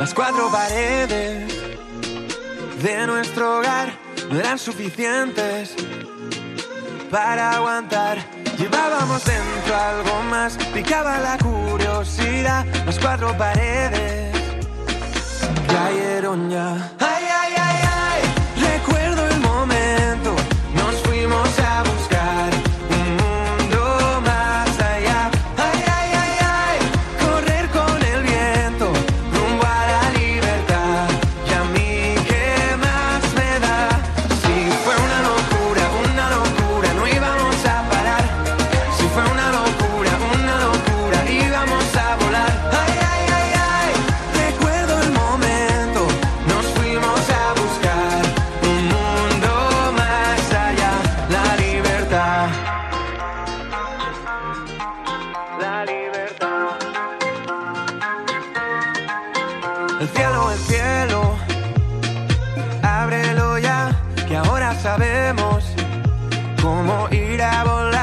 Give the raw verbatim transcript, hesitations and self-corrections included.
Las cuatro paredes de nuestro hogar no eran suficientes para aguantar. Llevábamos dentro algo más, picaba la curiosidad. Las cuatro paredes cayeron ya. Ay, ay, ay, ay, recuerdo el momento. Nos fuimos a buscar un mundo más allá. Ay, ay, ay, ay, correr con el viento rumbo a la libertad. Y a mí, ¿qué más me da? Si fue una locura, una locura, no íbamos a parar. Si fue una locura, una locura, íbamos a volar. Ay, ay, ay, ay, recuerdo el momento. Nos fuimos a buscar un mundo más allá. La libertad. La libertad. El cielo, el cielo, ábrelo ya, que ahora sabemos cómo ir a volar.